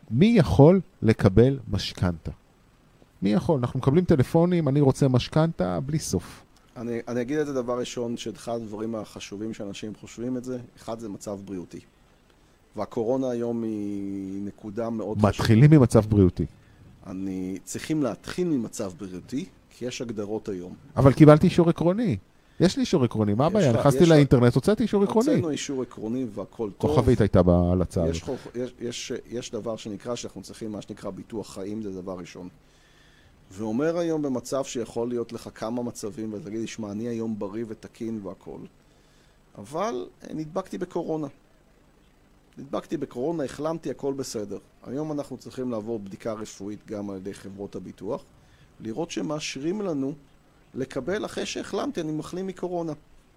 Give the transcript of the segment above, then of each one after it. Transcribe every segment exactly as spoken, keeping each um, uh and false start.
מי יכול לקבל משכנתה? מי יכול? אנחנו מקבלים טלפונים, אני רוצה משכנתה בלי סוף. אני, אני אגיד את זה דבר ראשון, שאחד הדברים החשובים שאנשים חושבים את זה, אחד זה מצב בריאותי. והקורונה היום היא נקודה מאוד חשובה. מתחילים ממצב בריאותי. אני צריכים להתחיל ממצב בריאותי, כי יש הגדרות היום. אבל קיבלתי אישור עקרוני. יש לי אישור עקרוני, מה הבעיה? נכנסתי לאינטרנט, הוצאתי אישור עקרוני. הוצאנו אישור עקרוני והכל טוב. כוכבית הייתה בהלצה. יש, יש, יש, יש דבר שנקרא, שאנחנו צריכים מה שנקרא ביטוח חיים, זה דבר ראשון. ואומר היום במצב שיכול להיות לך כמה מצבים, ותגיד, ישמע, אני היום בריא ותקין והכל. אבל נדבקתי בקורונה. נדבקתי בקורונה, החלמתי, הכל בסדר. היום אנחנו צריכים לעבור בדיקה רפואית גם על ידי חברות הביטוח, לראות שמאשרים לנו לקבל אחרי שהחלמתי, אני מחלים מקורונה.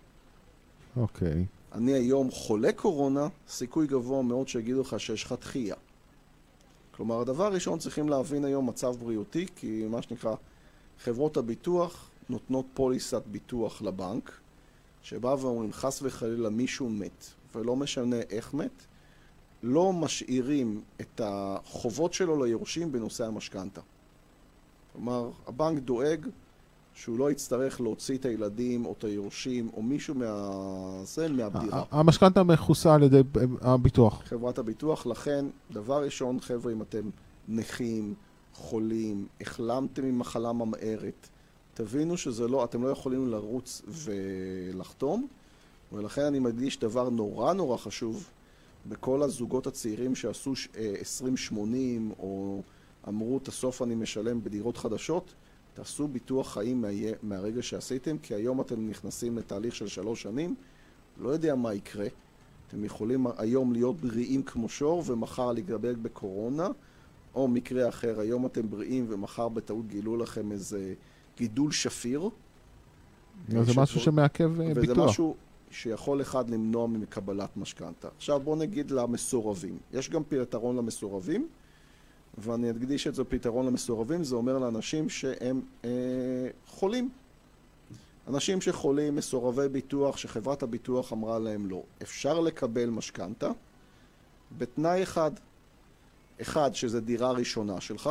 אוקיי. אני היום חולה קורונה, סיכוי גבוה מאוד שיגידו לך שיש לך דחייה. כלומר, הדבר הראשון צריכים להבין היום מצב בריאותי, כי מה שנקרא, חברות הביטוח נותנות פוליסת ביטוח לבנק, שבא ואומרים, חס וחלילה מישהו מת, ולא משנה איך מת, לא משאירים את החובות שלו ליורשים בנושא המשכנתה. כלומר, הבנק דואג שהוא לא יצטרך להוציא את הילדים או את היורשים או מישהו מהזה, מהבדירה. המשכנתה מכוסה על ידי הביטוח. חברת הביטוח, לכן, דבר ראשון, חבר'ה, אם אתם נכים, חולים, החלמתם ממחלה ממארת, תבינו שזה לא, אתם לא יכולים לרוץ ולחתום, ולכן אני מדגיש דבר נורא נורא חשוב, בכל הזוגות הצעירים שעשו עשרים שמונים או אמרו, את הסוף אני משלם בדירות חדשות, תעשו ביטוח חיים מה... מהרגע שעשיתם, כי היום אתם נכנסים לתהליך של שלוש שנים, לא יודע מה יקרה. אתם יכולים היום להיות בריאים כמו שור ומחר להידבק בקורונה, או מקרה אחר, היום אתם בריאים ומחר בטעות גילו לכם איזה גידול שפיר. זה משהו שמעכב ביטוח. וזה משהו שיכול אחד למנוע מקבלת משכנתה. עכשיו בואו נגיד למסורבים. יש גם פתרון למסורבים, ואני אדגיש את זה פתרון למסורבים, זה אומר לאנשים שהם אה, חולים. אנשים שחולים, מסורבי ביטוח, שחברת הביטוח אמרה להם לא. אפשר לקבל משכנתה בתנאי אחד. אחד, שזה דירה ראשונה שלך.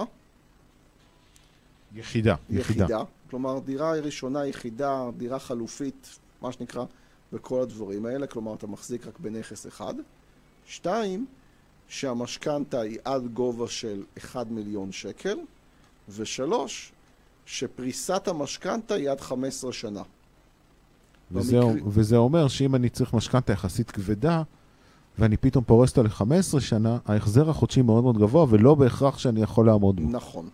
יחידה. יחידה. יחידה. כלומר, דירה ראשונה, יחידה, דירה חלופית, מה שנקרא, וכל הדברים האלה. כלומר, אתה מחזיק רק בנכס אחד. שתיים, שהמשכנתה היא עד גובה של אחד מיליון שקל, ושלוש, שפריסת המשכנתה היא עד חמש עשרה שנה. וזה, במקרה... וזה אומר שאם אני צריך משכנתה יחסית כבדה, ואני פתאום פורס אותה ל-חמש עשרה שנה, ההחזר החודשי מאוד מאוד גבוה, ולא בהכרח שאני יכול לעמוד בו. נכון.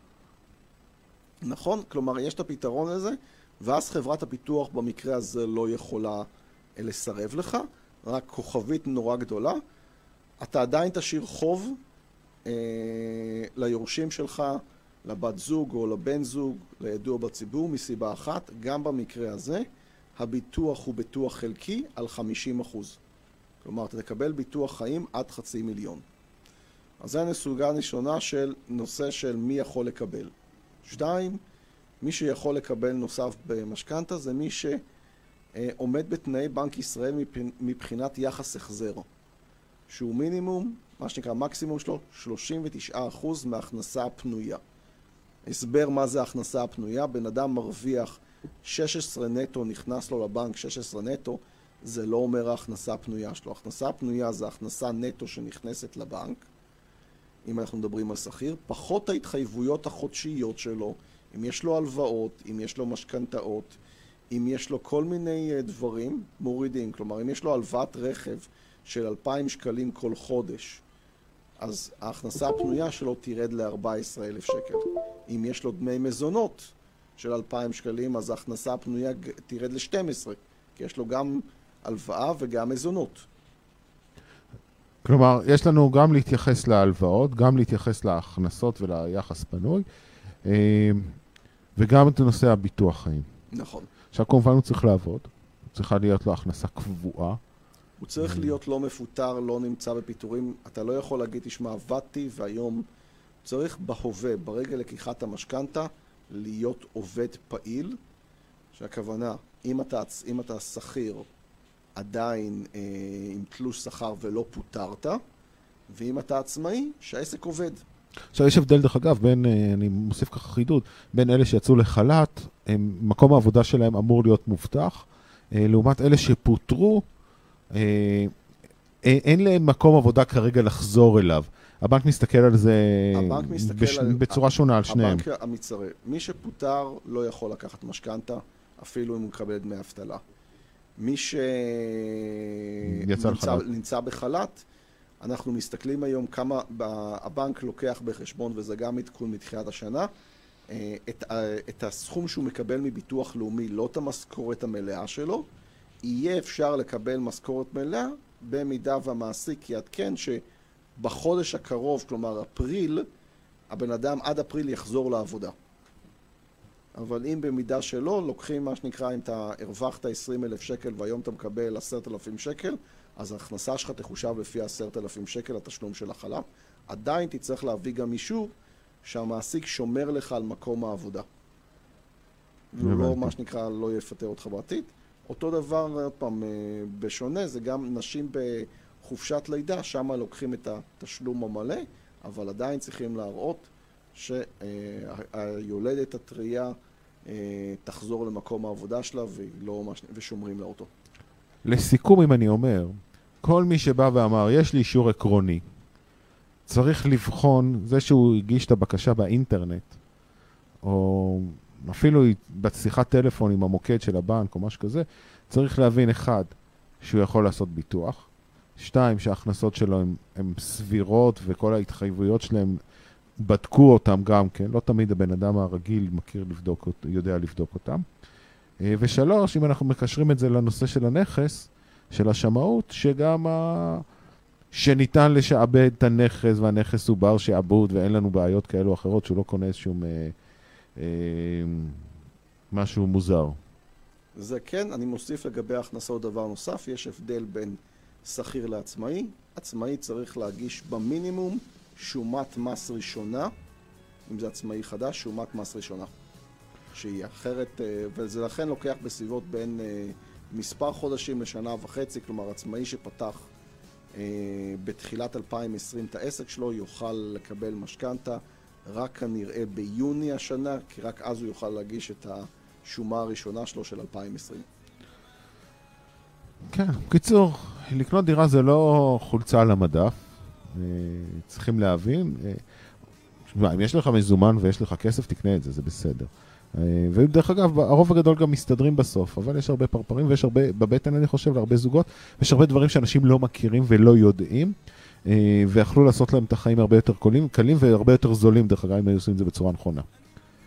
נכון, כלומר, יש את הפתרון הזה, ואז חברת הפיתוח במקרה הזה לא יכולה לסרב לך, רק כוכבית נורא גדולה, אתה עדיין תשאיר חוב אה, ליורשים שלך, לבת זוג או לבן זוג, לידוע בציבור, מסיבה אחת, גם במקרה הזה, הביטוח הוא ביטוח חלקי על חמישים אחוז. כלומר, אתה תקבל ביטוח חיים עד חצי מיליון. אז זה נסוגה ראשונה של נושא של מי יכול לקבל. שתיים, מי שיכול לקבל נוסף במשכנתה זה מי שעומד בתנאי בנק ישראל מבחינת יחס החזר. שהוא מינימום, מה שנקרא מקסימום שלו, שלושים ותשעה אחוז מההכנסה הפנויה. הסבר מה זה ההכנסה הפנויה, בן אדם מרוויח שש עשרה נטו, נכנס לו לבנק שש עשרה נטו, זה לא אומר ההכנסה הפנויה שלו. ההכנסה הפנויה זה ההכנסה נטו שנכנסת לבנק, אם אנחנו מדברים על שכיר, פחות ההתחייבויות החודשיות שלו, אם יש לו הלוואות, אם יש לו משכנתאות, אם יש לו כל מיני דברים מורידים, כלומר אם יש לו הלוואת רכב, של אלפיים שקלים כל חודש, אז ההכנסה הפנויה שלו תירד ל-ארבעה עשר אלף שקל. אם יש לו דמי מזונות של אלפיים שקלים, אז ההכנסה הפנויה תירד ל-שתים עשרה, כי יש לו גם הלוואה וגם מזונות. כלומר, יש לנו גם להתייחס להלוואות, גם להתייחס להכנסות וליחס פנוי, וגם את נושא הביטוח חיים. נכון. עכשיו, כמובן הוא צריך לעבוד, צריכה להיות לו הכנסה קבועה, הוא צריך להיות לא מפוטר, לא נמצא בפיטורים. אתה לא יכול להגיד, תשמע, עבדתי והיום צריך בהווה, ברגע לקיחת המשכנתה, להיות עובד פעיל, שהכוונה, אם אתה, אם אתה שכיר עדיין אה, עם תלוש שכר ולא פוטרת, ואם אתה עצמאי, שהעסק עובד. עכשיו, יש הבדל דרך אגב, בין, אני מוסיף ככה חידוד, בין אלה שיצאו לחל"ת, מקום העבודה שלהם אמור להיות מובטח, לעומת אלה שפוטרו, אין להם מקום עבודה כרגע לחזור אליו. הבנק מסתכל על זה בש... על... בצורה שונה על שניהם. הבנק המצטרף. מי שפוטר לא יכול לקחת משכנתה, אפילו אם הוא מקבל דמי אבטלה. מי שנמצא בחל"ת, אנחנו מסתכלים היום כמה הבנק לוקח בחשבון, וזה גם עדכון מתחילת השנה, את, את הסכום שהוא מקבל מביטוח לאומי, לא את המשכורת המלאה שלו, יהיה אפשר לקבל משכורת מלאה, במידה והמעסיק יעדכן שבחודש הקרוב, כלומר אפריל, הבן אדם עד אפריל יחזור לעבודה. אבל אם במידה שלא, לוקחים מה שנקרא, אם אתה הרווחת עשרים אלף שקל והיום אתה מקבל עשרת אלפים שקל, אז ההכנסה שלך תחושב לפי עשרת אלפים שקל התשלום של החל"ת. עדיין תצטרך להביא גם אישור שהמעסיק שומר לך על מקום העבודה. ולא מה שנקרא, לא יפטר אותך בעתיד. אותו דבר, עוד פעם, בשונה, זה גם נשים בחופשת לידה, שם לוקחים את התשלום המלא, אבל עדיין צריכים להראות שהיולדת הטריה תחזור למקום העבודה שלה ושומרים לה אותו. לסיכום, אם אני אומר, כל מי שבא ואמר, יש לי אישור עקרוני, צריך לבחון, זה שהוא הגיש את הבקשה באינטרנט, או אפילו בשיחת טלפון עם המוקד של הבנק או משהו כזה, צריך להבין אחד, שהוא יכול לעשות ביטוח, שתיים, שההכנסות שלו הן סבירות וכל ההתחייבויות שלהם בדקו אותם גם כן, לא תמיד הבן אדם הרגיל מכיר לבדוק, יודע לבדוק אותם. ושלוש, אם אנחנו מקשרים את זה לנושא של הנכס, של השמאות, שגם ה... שניתן לשעבד את הנכס, והנכס הוא בר שעבוד, ואין לנו בעיות כאלו או אחרות, שהוא לא קונה איזשהו אה, אה, משהו מוזר. זה כן, אני מוסיף לגבי ההכנסות דבר נוסף, יש הבדל בין שכיר לעצמאי. עצמאי צריך להגיש במינימום שומת מס ראשונה, אם זה עצמאי חדש, שומת מס ראשונה. שהיא אחרת, וזה לכן לוקח בסביבות בין מספר חודשים לשנה וחצי, כלומר עצמאי שפתח בתחילת אלפיים ועשרים את העסק שלו יוכל לקבל משכנתה רק כנראה ביוני השנה, כי רק אז הוא יוכל להגיש את השומה הראשונה שלו של אלפיים ועשרים. כן, בקיצור, לקנות דירה זה לא חולצה על המדף, צריכים להבין, אם יש לך מזומן ויש לך כסף, תקנה את זה, זה בסדר. ודרך אגב, הרוב הגדול גם מסתדרים בסוף, אבל יש הרבה פרפרים ויש הרבה, בבטן אני חושב, להרבה זוגות, ויש הרבה דברים שאנשים לא מכירים ולא יודעים, ויכלו לעשות להם את החיים הרבה יותר קלים, קלים והרבה יותר זולים, דרך אגב, אם היו עושים את זה בצורה נכונה.